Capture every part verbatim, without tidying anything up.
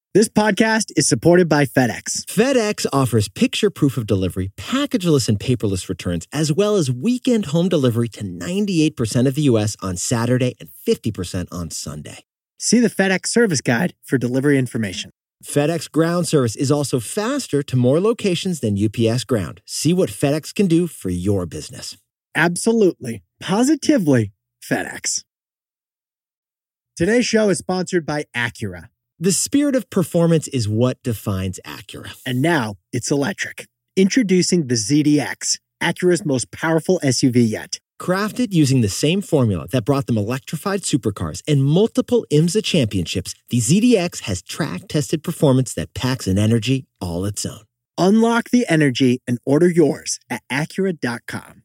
This podcast is supported by FedEx. FedEx offers picture proof of delivery, packageless and paperless returns, as well as weekend home delivery to ninety-eight percent of the U S on Saturday and fifty percent on Sunday. See the FedEx service guide for delivery information. FedEx Ground service is also faster to more locations than U P S Ground. See what FedEx can do for your business. Absolutely, positively FedEx. Today's show is sponsored by Acura. The spirit of performance is what defines Acura. And now it's electric. Introducing the Z D X, Acura's most powerful S U V yet. Crafted using the same formula that brought them electrified supercars and multiple IMSA championships, the Z D X has track-tested performance that packs an energy all its own. Unlock the energy and order yours at Acura dot com.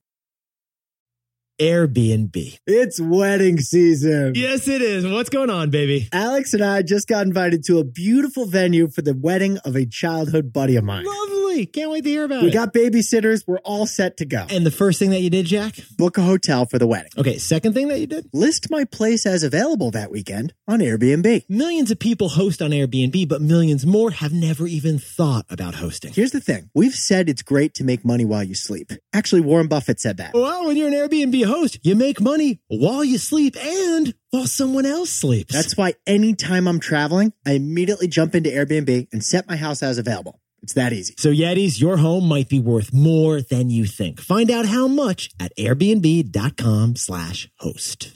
Airbnb. It's wedding season. Yes, it is. What's going on, baby? Alex and I just got invited to a beautiful venue for the wedding of a childhood buddy of mine. Lovely. Can't wait to hear about we it. We got babysitters. We're all set to go. And the first thing that you did, Jack? Book a hotel for the wedding. Okay, second thing that you did? List my place as available that weekend on Airbnb. Millions of people host on Airbnb, but millions more have never even thought about hosting. Here's the thing. We've said it's great to make money while you sleep. Actually, Warren Buffett said that. Well, when you're an Airbnb host, you make money while you sleep and while someone else sleeps. That's why anytime I'm traveling, I immediately jump into Airbnb and set my house as available. It's that easy. So Yetis, your home might be worth more than you think. Find out how much at airbnb.com slash host.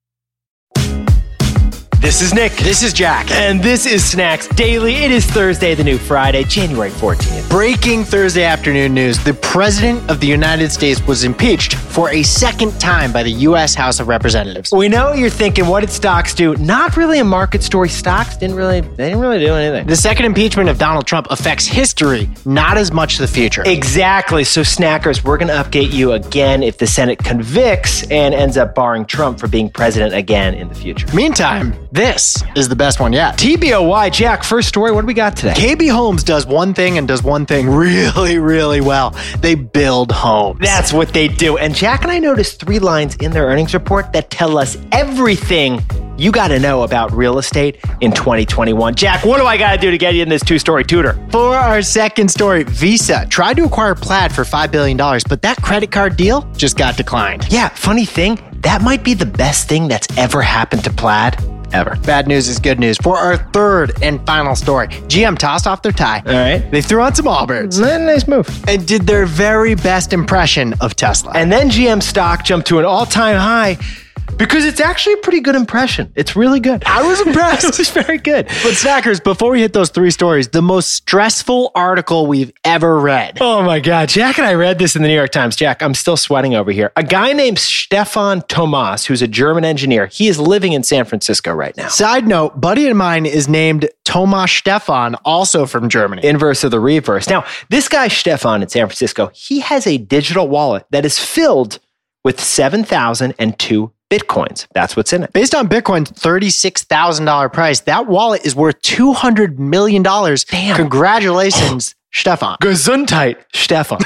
This is Nick. This is Jack. And this is Snacks Daily. It is Thursday, the new Friday, January fourteenth. Breaking Thursday afternoon news. The President of the United States was impeached for a second time by the U S House of Representatives. We know what you're thinking. What did stocks do? Not really a market story. Stocks didn't really, they didn't really do anything. The second impeachment of Donald Trump affects history, not as much the future. Exactly. So Snackers, we're going to update you again if the Senate convicts and ends up barring Trump for being president again in the future. Meantime, this is the best one yet. T B O Y, Jack, first story, what do we got today? K B Homes does one thing and does one thing really, really well. They build homes. That's what they do. And Jack and I noticed three lines in their earnings report that tell us everything you got to know about real estate in twenty twenty-one. Jack, what do I got to do to get you in this two-story tutor? For our second story, Visa tried to acquire Plaid for five billion dollars, but that credit card deal just got declined. Yeah, funny thing, that might be the best thing that's ever happened to Plaid. Ever. Bad news is good news. For our third and final story, G M tossed off their tie. All right. They threw on some Allbirds. Nice move. And did their very best impression of Tesla. And then G M stock jumped to an all-time high because it's actually a pretty good impression. It's really good. I was impressed. It was very good. But Snackers, before we hit those three stories, the most stressful article we've ever read. Oh my God. Jack and I read this in the New York Times. Jack, I'm still sweating over here. A guy named Stefan Thomas, who's a German engineer, he is living in San Francisco right now. Side note, buddy of mine is named Thomas Stefan, also from Germany. Inverse of the reverse. Now, this guy Stefan in San Francisco, he has a digital wallet that is filled with seven thousand two Bitcoins. That's what's in it. Based on Bitcoin's thirty-six thousand dollars price, that wallet is worth two hundred million dollars. Damn. Congratulations, Stefan. Gesundheit, Stefan.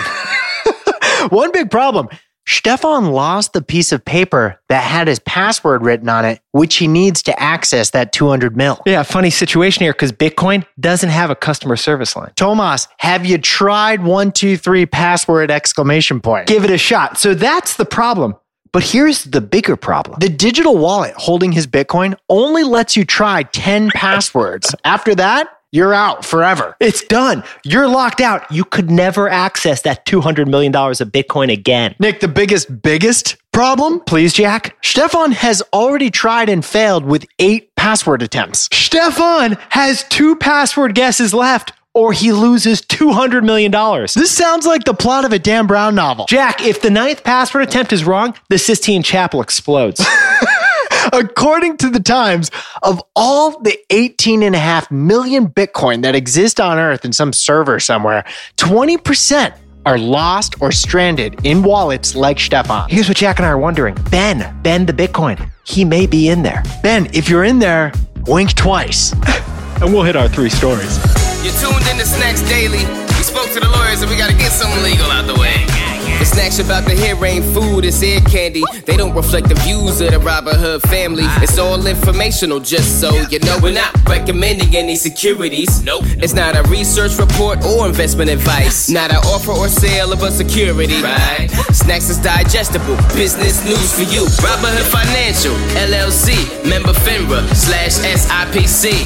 One big problem. Stefan lost the piece of paper that had his password written on it, which he needs to access that two hundred mil. Yeah, funny situation here because Bitcoin doesn't have a customer service line. Thomas, have you tried one two three password exclamation point? Give it a shot. So that's the problem. But here's the bigger problem. The digital wallet holding his Bitcoin only lets you try ten passwords. After that, you're out forever. It's done. You're locked out. You could never access that two hundred million dollars of Bitcoin again. Nick, the biggest, biggest problem? Please, Jack? Stefan has already tried and failed with eight password attempts. Stefan has two password guesses left, or he loses two hundred million dollars. This sounds like the plot of a Dan Brown novel. Jack, if the ninth password attempt is wrong, the Sistine Chapel explodes. According to the Times, of all the eighteen and a half million Bitcoin that exist on Earth in some server somewhere, twenty percent are lost or stranded in wallets like Stefan. Here's what Jack and I are wondering. Ben, Ben the Bitcoin, he may be in there. Ben, if you're in there, wink twice. And we'll hit our three stories. You're tuned in to Snacks Daily. We spoke to the lawyers and we got to get something legal out the way. The snacks you're about to hear ain't food, it's ear candy. They don't reflect the views of the Robin Hood family. It's all informational, just so you know. We're not recommending any securities. Nope. It's not a research report or investment advice. Not an offer or sale of a security. Right. Snacks is digestible. Business news for you. Robin Hood Financial, L L C, member FINRA, slash S I P C.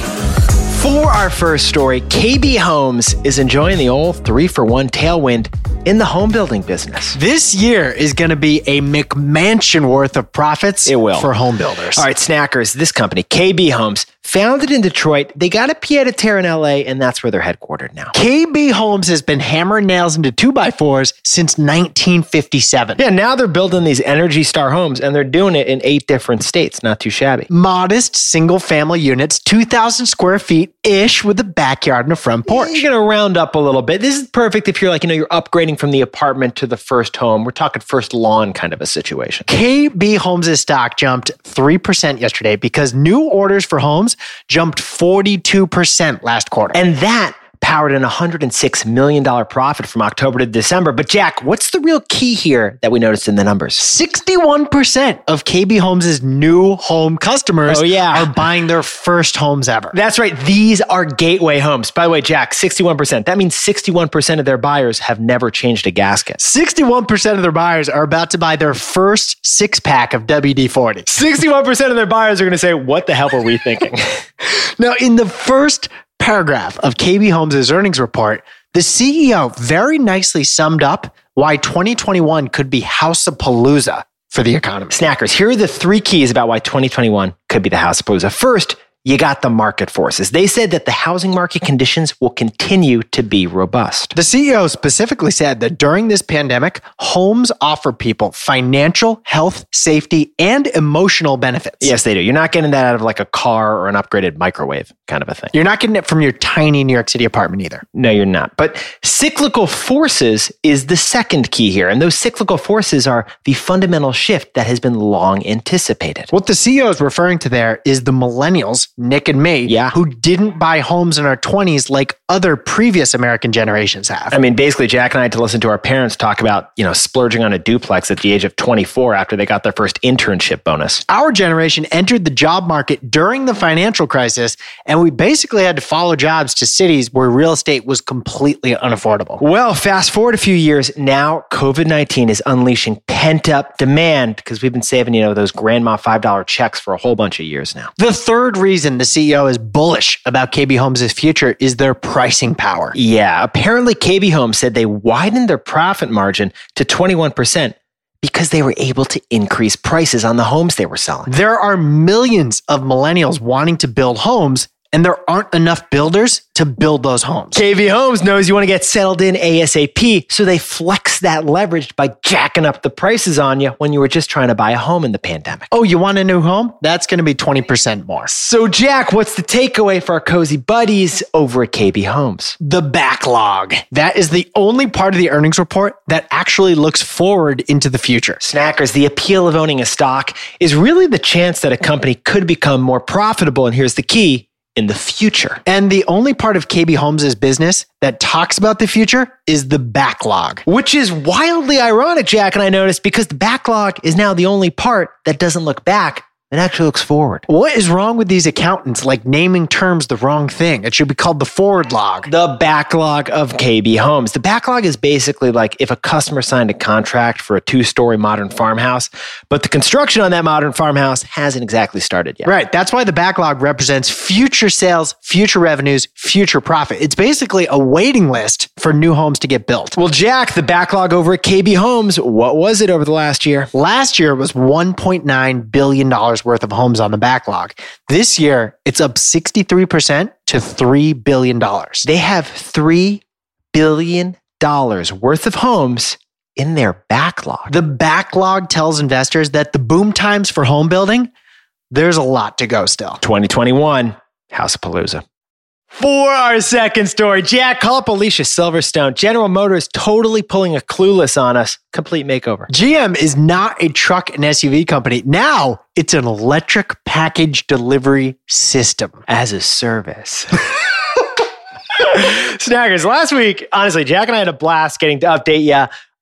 For our first story, K B Homes is enjoying the old three for one tailwind in the home building business. This year is going to be a McMansion worth of profits it will. for home builders. All right, snackers, this company, K B Homes, founded in Detroit. They got a pied-à-terre in L A, and that's where they're headquartered now. K B Homes has been hammering nails into two by fours since nineteen fifty-seven. Yeah, now they're building these Energy Star homes, and they're doing it in eight different states. Not too shabby. Modest single-family units, two thousand square feet-ish with a backyard and a front porch. You're going to round up a little bit. This is perfect if you're like, you know, you're upgrading from the apartment to the first home. We're talking first lawn kind of a situation. K B Homes' stock jumped three percent yesterday because new orders for homes jumped forty-two percent last quarter. And that powered an one hundred six million dollars profit from October to December. But Jack, what's the real key here that we noticed in the numbers? sixty-one percent of K B Homes' new home customers oh, yeah. are buying their first homes ever. That's right. These are gateway homes. By the way, Jack, sixty-one percent. That means sixty-one percent of their buyers have never changed a gasket. sixty-one percent of their buyers are about to buy their first six-pack of W D forty. sixty-one percent of their buyers are going to say, what the hell were we thinking? Now, in the first paragraph of K B Homes' earnings report, the C E O very nicely summed up why twenty twenty-one could be House-a-Palooza for the economy. Snackers, here are the three keys about why twenty twenty-one could be the House-a-Palooza. First, you got the market forces. They said that the housing market conditions will continue to be robust. The C E O specifically said that during this pandemic, homes offer people financial, health, safety, and emotional benefits. Yes, they do. You're not getting that out of like a car or an upgraded microwave kind of a thing. You're not getting it from your tiny New York City apartment either. No, you're not. But cyclical forces is the second key here. And those cyclical forces are the fundamental shift that has been long anticipated. What the C E O is referring to there is the millennials, Nick and me, yeah. who didn't buy homes in our twenties like other previous American generations have. I mean, basically, Jack and I had to listen to our parents talk about, you know, splurging on a duplex at the age of twenty-four after they got their first internship bonus. Our generation entered the job market during the financial crisis, and we basically had to follow jobs to cities where real estate was completely unaffordable. Well, fast forward a few years, now COVID nineteen is unleashing pent-up demand because we've been saving, you know, those grandma five dollar checks for a whole bunch of years now. The third reason the C E O is bullish about K B Homes' future is their pricing power. Yeah, apparently K B Homes said they widened their profit margin to twenty-one percent because they were able to increase prices on the homes they were selling. There are millions of millennials wanting to build homes, and there aren't enough builders to build those homes. K B Homes knows you want to get settled in ASAP, so they flex that leverage by jacking up the prices on you when you were just trying to buy a home in the pandemic. Oh, you want a new home? That's going to be twenty percent more. So Jack, what's the takeaway for our cozy buddies over at K B Homes? The backlog. That is the only part of the earnings report that actually looks forward into the future. Snackers, the appeal of owning a stock is really the chance that a company could become more profitable, and here's the key, in the future. And the only part of K B Homes' business that talks about the future is the backlog. Which is wildly ironic, Jack and I noticed, because the backlog is now the only part that doesn't look back. It actually looks forward. What is wrong with these accountants like naming terms the wrong thing? It should be called the forward log. The backlog of K B Homes. The backlog is basically like if a customer signed a contract for a two-story modern farmhouse, but the construction on that modern farmhouse hasn't exactly started yet. Right. That's why the backlog represents future sales, future revenues, future profit. It's basically a waiting list for new homes to get built. Well, Jack, the backlog over at K B Homes, what was it over the last year? Last year was one point nine billion dollars worth of homes on the backlog. This year, it's up sixty-three percent to three billion dollars. They have three billion dollars worth of homes in their backlog. The backlog tells investors that the boom times for home building, there's a lot to go still. twenty twenty-one, House-a-Palooza. For our second story, Jack, call up Alicia Silverstone. General Motors totally pulling a Clueless on us. Complete makeover. G M is not a truck and S U V company. Now it's an electric package delivery system. As a service. Snaggers, last week, honestly, Jack and I had a blast getting to update you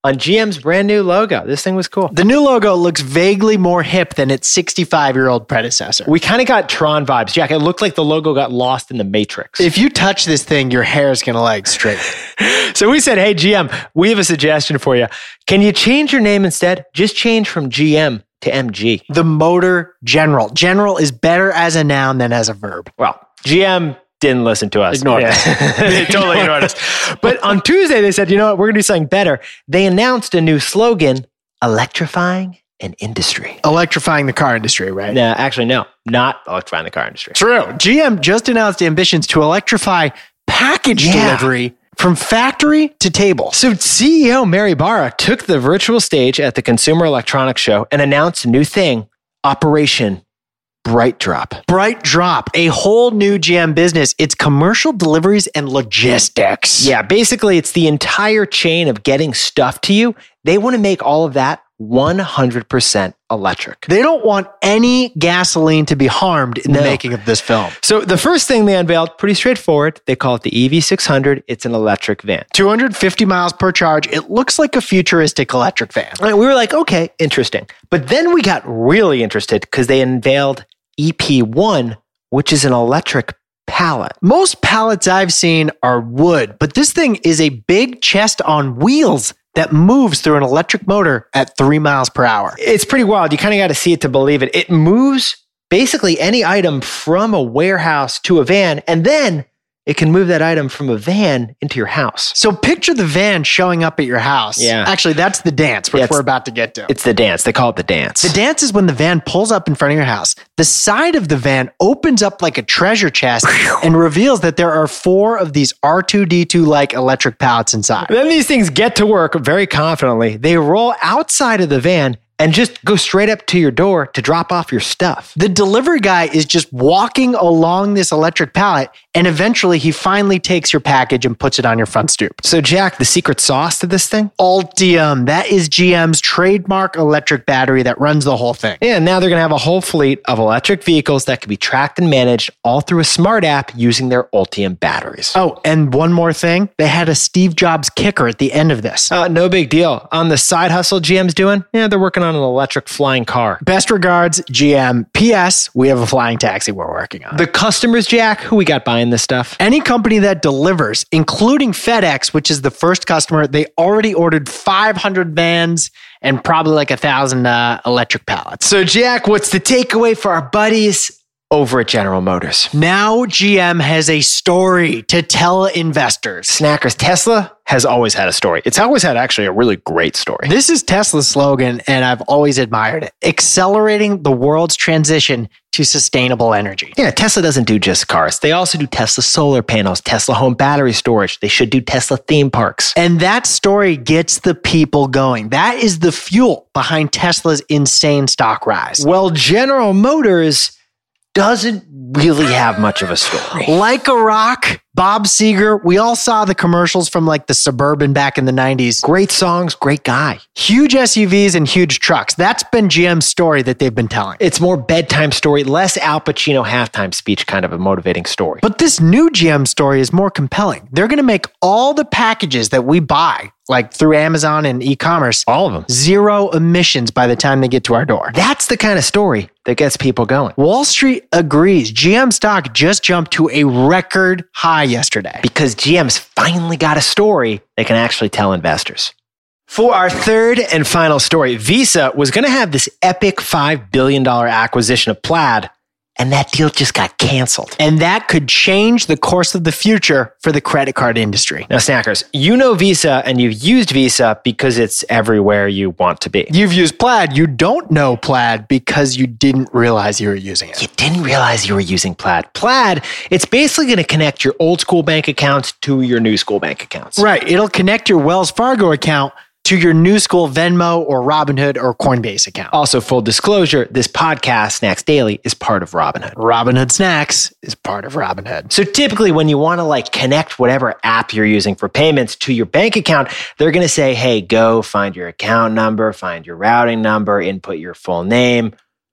on G M's brand new logo. This thing was cool. The new logo looks vaguely more hip than its sixty-five-year-old predecessor. We kind of got Tron vibes. Jack, it looked like the logo got lost in the Matrix. If you touch this thing, your hair is going to like straight. So we said, hey, G M, we have a suggestion for you. Can you change your name instead? Just change from G M to M G. The Motor General. General is better as a noun than as a verb. Well, G M didn't listen to us. Ignored us. They totally ignored us. But on Tuesday, they said, you know what? We're going to do something better. They announced a new slogan, electrifying an industry. Electrifying the car industry, right? No, actually, no. Not electrifying the car industry. True. G M just announced ambitions to electrify package Yeah. delivery from factory to table. So C E O Mary Barra took the virtual stage at the Consumer Electronics Show and announced a new thing, Operation Bright Drop. Bright Drop, a whole new G M business. It's commercial deliveries and logistics. Yeah, basically, it's the entire chain of getting stuff to you. They want to make all of that one hundred percent electric. They don't want any gasoline to be harmed in the No. making of this film. So the first thing they unveiled, pretty straightforward. They call it the E V six hundred. It's an electric van. two hundred fifty miles per charge. It looks like a futuristic electric van. And we were like, okay, interesting. But then we got really interested because they unveiled E P one, which is an electric pallet. Most pallets I've seen are wood, but this thing is a big chest on wheels that moves through an electric motor at three miles per hour. It's pretty wild. You kind of got to see it to believe it. It moves basically any item from a warehouse to a van, and then it can move that item from a van into your house. So picture the van showing up at your house. Yeah. Actually, that's the dance, which Yeah, it's- we're about to get to. It's the dance. They call it the dance. The dance is when the van pulls up in front of your house. The side of the van opens up like a treasure chest and reveals that there are four of these R two D two like electric pallets inside. Then these things get to work very confidently. They roll outside of the van and just go straight up to your door to drop off your stuff. The delivery guy is just walking along this electric pallet, and eventually he finally takes your package and puts it on your front stoop. So, Jack, the secret sauce to this thing? Ultium, that is G M's trademark electric battery that runs the whole thing. Yeah, now they're going to have a whole fleet of electric vehicles that can be tracked and managed all through a smart app using their Ultium batteries. Oh, and one more thing, they had a Steve Jobs kicker at the end of this. Uh, no big deal. On the side hustle G M's doing, yeah, they're working on an electric flying car. Best regards, G M. P S. We have a flying taxi we're working on. The customers, Jack, who we got buying this stuff? Any company that delivers, including FedEx, which is the first customer, they already ordered five hundred vans and probably like a thousand uh, electric pallets. So, Jack, what's the takeaway for our buddies over at General Motors? Now G M has a story to tell investors. Snackers, Tesla has always had a story. It's always had actually a really great story. This is Tesla's slogan, and I've always admired it. Accelerating the world's transition to sustainable energy. Yeah, Tesla doesn't do just cars. They also do Tesla solar panels, Tesla home battery storage. They should do Tesla theme parks. And that story gets the people going. That is the fuel behind Tesla's insane stock rise. Well, General Motors doesn't really have much of a story. Like a rock, Bob Seger, we all saw the commercials from like the Suburban back in the nineties. Great songs, great guy. Huge S U Vs and huge trucks. That's been G M's story that they've been telling. It's more bedtime story, less Al Pacino halftime speech kind of a motivating story. But this new G M story is more compelling. They're going to make all the packages that we buy, like through Amazon and e-commerce, all of them, zero emissions by the time they get to our door. That's the kind of story that gets people going. Wall Street agrees. G M stock just jumped to a record high yesterday. Because G M's finally got a story they can actually tell investors. For our third and final story, Visa was going to have this epic five billion dollars acquisition of Plaid, and that deal just got canceled. And that could change the course of the future for the credit card industry. Now, Snackers, you know Visa and you've used Visa because it's everywhere you want to be. You've used Plaid. You don't know Plaid because you didn't realize you were using it. You didn't realize you were using Plaid. Plaid, it's basically going to connect your old school bank accounts to your new school bank accounts. Right. It'll connect your Wells Fargo account to your new school Venmo or Robinhood or Coinbase account. Also, full disclosure, this podcast, Snacks Daily, is part of Robinhood. Robinhood Snacks is part of Robinhood. So typically when you want to like connect whatever app you're using for payments to your bank account, they're going to say, hey, go find your account number, find your routing number, input your full name.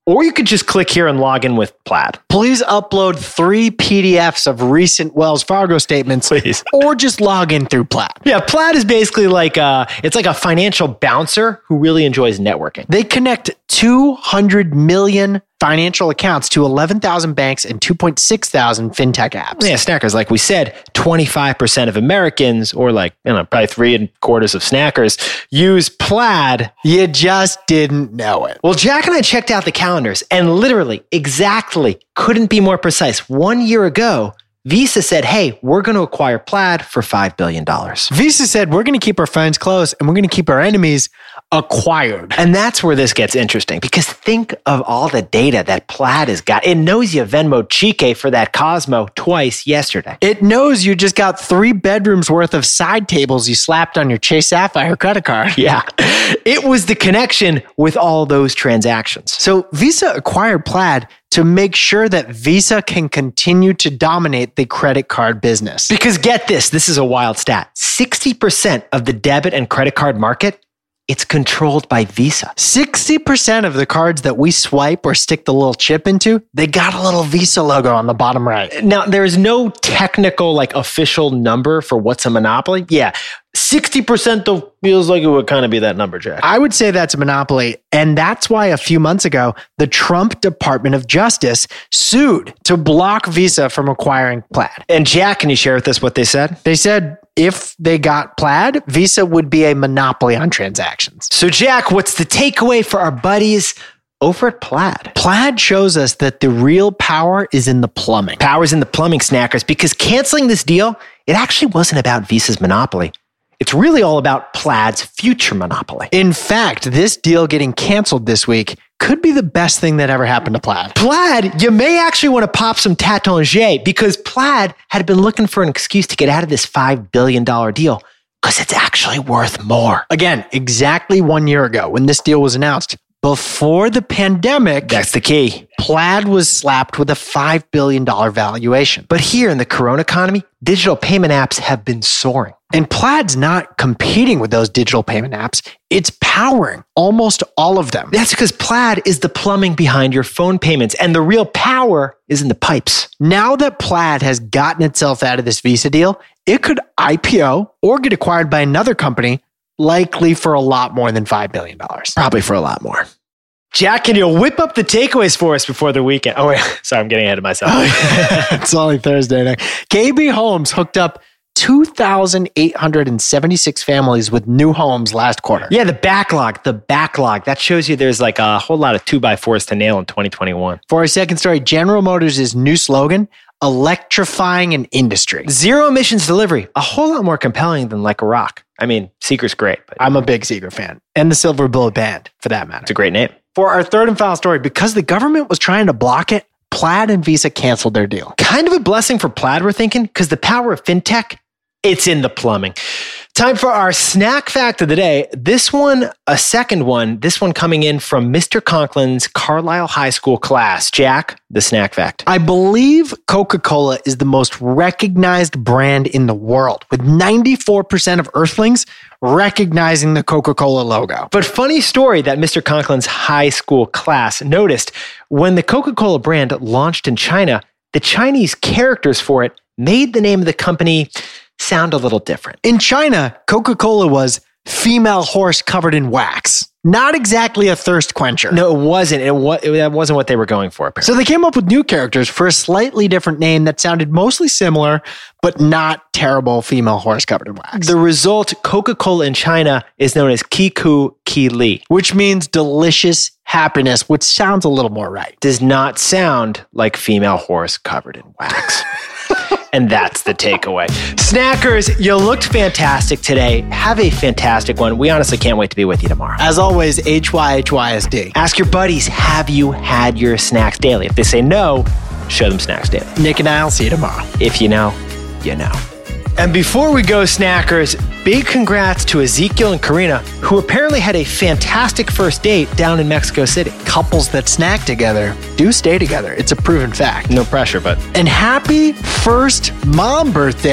Or you could just click here and log in with Plaid. Please upload three P D Fs of recent Wells Fargo statements. Please. Or just log in through Plaid. Yeah, Plaid is basically like a, it's like a financial bouncer who really enjoys networking. They connect two hundred million financial accounts to eleven thousand banks and two point six thousand fintech apps. Yeah, Snackers, like we said, twenty-five percent of Americans, or like, you know, probably three and quarters of Snackers, use Plaid. You just didn't know it. Well, Jack and I checked out the calendars, and literally, exactly, couldn't be more precise. One year ago, Visa said, hey, we're going to acquire Plaid for five billion dollars. Visa said, we're going to keep our friends close and we're going to keep our enemies acquired. And that's where this gets interesting, because think of all the data that Plaid has got. It knows you Venmoed Chike for that Cosmo twice yesterday. It knows you just got three bedrooms worth of side tables you slapped on your Chase Sapphire credit card. Yeah. It was the connection with all those transactions. So Visa acquired Plaid to make sure that Visa can continue to dominate the credit card business. Because get this, this is a wild stat. sixty percent of the debit and credit card market, it's controlled by Visa. sixty percent of the cards that we swipe or stick the little chip into, they got a little Visa logo on the bottom right. Now, there is no technical, like, official number for what's a monopoly. Yeah, sixty percent though feels like it would kind of be that number, Jack. I would say that's a monopoly. And that's why a few months ago, the Trump Department of Justice sued to block Visa from acquiring Plaid. And Jack, can you share with us what they said? They said if they got Plaid, Visa would be a monopoly on transactions. So, Jack, what's the takeaway for our buddies over at Plaid? Plaid shows us that the real power is in the plumbing. Power's in the plumbing, Snackers, because canceling this deal, it actually wasn't about Visa's monopoly. It's really all about Plaid's future monopoly. In fact, this deal getting canceled this week could be the best thing that ever happened to Plaid. Plaid, you may actually want to pop some Tatangier, because Plaid had been looking for an excuse to get out of this five billion dollars deal, because it's actually worth more. Again, exactly one year ago when this deal was announced, before the pandemic, That's the key. Plaid was slapped with a five billion dollars valuation. But here in the Corona economy, digital payment apps have been soaring. And Plaid's not competing with those digital payment apps. It's powering almost all of them. That's because Plaid is the plumbing behind your phone payments, and the real power is in the pipes. Now that Plaid has gotten itself out of this Visa deal, it could I P O or get acquired by another company, likely for a lot more than five billion dollars. Probably for a lot more. Jack, can you whip up the takeaways for us before the weekend? Oh, wait. Sorry, I'm getting ahead of myself. It's only Thursday night. K B Homes hooked up two thousand eight hundred seventy-six families with new homes last quarter. Yeah, the backlog, the backlog. That shows you there's like a whole lot of two by fours to nail in twenty twenty-one. For our second story, General Motors' new slogan, electrifying an industry. Zero emissions delivery, a whole lot more compelling than like a rock. I mean, Seeker's great, but I'm a big Seeker fan. And the Silver Bullet Band, for that matter. it's a great name. For our third and final story, because the government was trying to block it, Plaid and Visa canceled their deal. Kind of a blessing for Plaid, we're thinking, because the power of fintech, it's in the plumbing. Time for our snack fact of the day. This one, a second one, this one coming in from Mister Conklin's Carlisle High School class. Jack, the snack fact. I believe Coca-Cola is the most recognized brand in the world, with ninety-four percent of Earthlings recognizing the Coca-Cola logo. But funny story that Mister Conklin's high school class noticed when the Coca-Cola brand launched in China, the Chinese characters for it made the name of the company sound a little different. In China, Coca-Cola was female horse covered in wax. Not exactly a thirst quencher. No, it wasn't. It, wa- it that wasn't what they were going for, apparently. So they came up with new characters for a slightly different name that sounded mostly similar, but not terrible female horse covered in wax. The result, Coca-Cola in China, is known as Kiku Ki Li. Which means delicious happiness, which sounds a little more right. Does not sound like female horse covered in wax. And that's the takeaway. Snackers, you looked fantastic today. Have a fantastic one. We honestly can't wait to be with you tomorrow. As always, H Y H Y S D. Ask your buddies, have you had your snacks daily? If they say no, show them snacks daily. Nick and I will see you tomorrow. If you know, you know. And before we go, Snackers, big congrats to Ezekiel and Karina, who apparently had a fantastic first date down in Mexico City. Couples that snack together do stay together. It's a proven fact. No pressure, but... And happy first mom birthday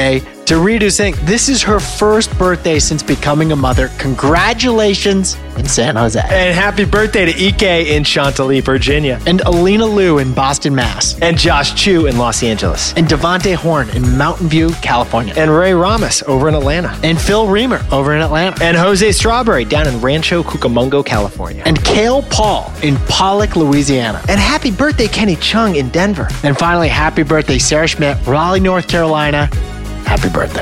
To Reed, who's saying this is her first birthday since becoming a mother. Congratulations in San Jose. And happy birthday to Ike in Chantilly, Virginia. And Alina Liu in Boston, Mass. And Josh Chu in Los Angeles. And Devontae Horn in Mountain View, California. And Ray Ramos over in Atlanta. And Phil Reamer over in Atlanta. And Jose Strawberry down in Rancho Cucamonga, California. And Kale Paul in Pollock, Louisiana. And happy birthday, Kenny Chung in Denver. And finally, happy birthday, Sarah Schmidt, Raleigh, North Carolina. Happy birthday.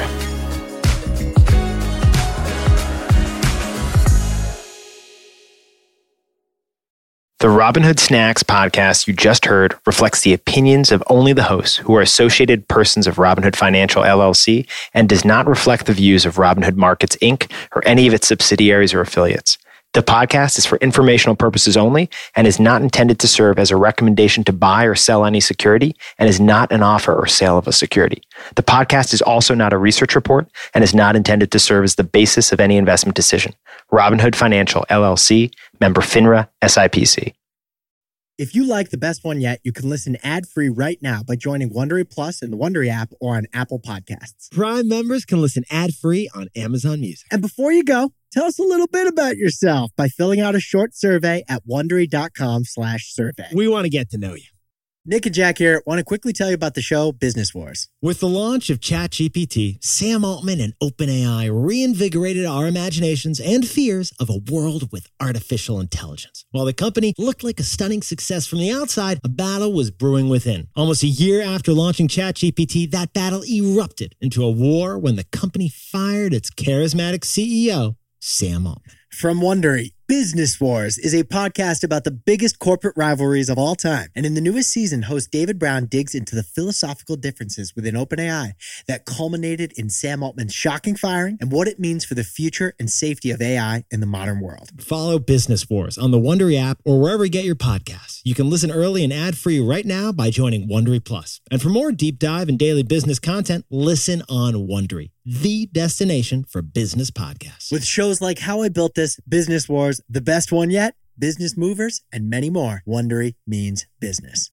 The Robinhood Snacks podcast you just heard reflects the opinions of only the hosts who are associated persons of Robinhood Financial, L L C, and does not reflect the views of Robinhood Markets, Incorporated or any of its subsidiaries or affiliates. The podcast is for informational purposes only and is not intended to serve as a recommendation to buy or sell any security and is not an offer or sale of a security. The podcast is also not a research report and is not intended to serve as the basis of any investment decision. Robinhood Financial, L L C, member FINRA, S I P C. If you like The Best One Yet, you can listen ad-free right now by joining Wondery Plus in the Wondery app or on Apple Podcasts. Prime members can listen ad-free on Amazon Music. And before you go, tell us a little bit about yourself by filling out a short survey at Wondery.com slash survey. We want to get to know you. Nick and Jack here want to quickly tell you about the show Business Wars. With the launch of ChatGPT, Sam Altman and OpenAI reinvigorated our imaginations and fears of a world with artificial intelligence. While the company looked like a stunning success from the outside, a battle was brewing within. Almost a year after launching ChatGPT, that battle erupted into a war when the company fired its charismatic C E O, Sam Altman. From Wondery, Business Wars is a podcast about the biggest corporate rivalries of all time. And in the newest season, host David Brown digs into the philosophical differences within OpenAI that culminated in Sam Altman's shocking firing and what it means for the future and safety of A I in the modern world. Follow Business Wars on the Wondery app or wherever you get your podcasts. You can listen early and ad-free right now by joining Wondery Plus. And for more deep dive and daily business content, listen on Wondery, the destination for business podcasts. With shows like How I Built This, Business Wars, The Best One Yet, Business Movers, and many more, Wondery means business.